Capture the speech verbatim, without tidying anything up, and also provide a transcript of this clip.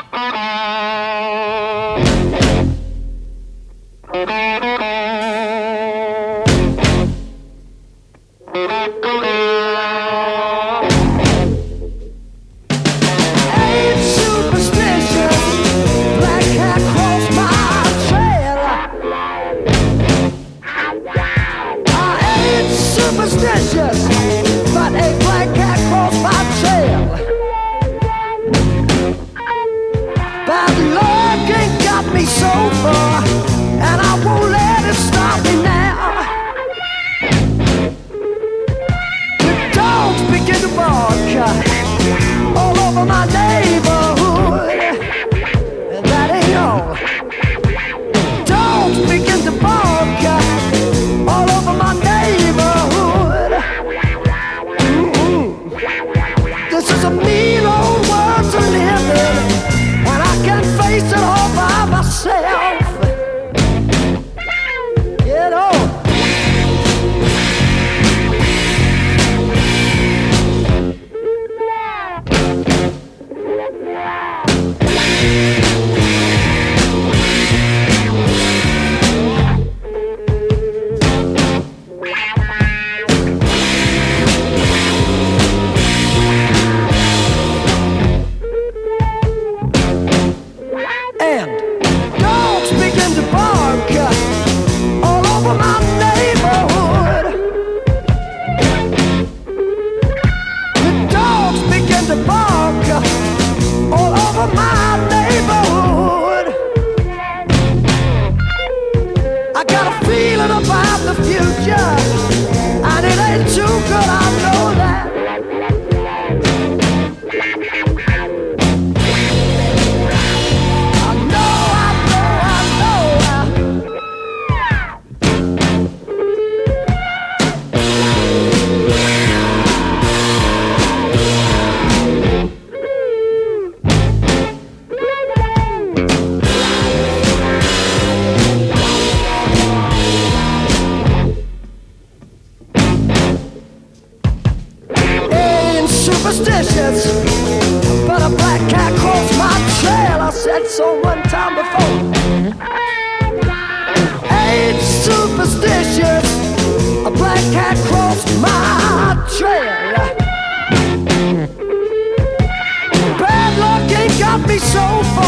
But a black cat crossed my trail. Bad luck ain't got me so far, and I won't let it stop me now. The dogs begin to bark all over my neighborhood, and that ain't all. Dogs begin to bark all over my neighborhood. This is a mean old world to live in, and I can't face it all by myself. Get on. And dogs begin to bark all over my neighborhood. The dogs begin to bark all over my neighborhood. I got a feeling about the future, and it ain't too good, I know that. Superstitious, but a black cat crossed my trail. I said so one time before. Ain't superstitious, a black cat crossed my trail. Bad luck ain't got me so far.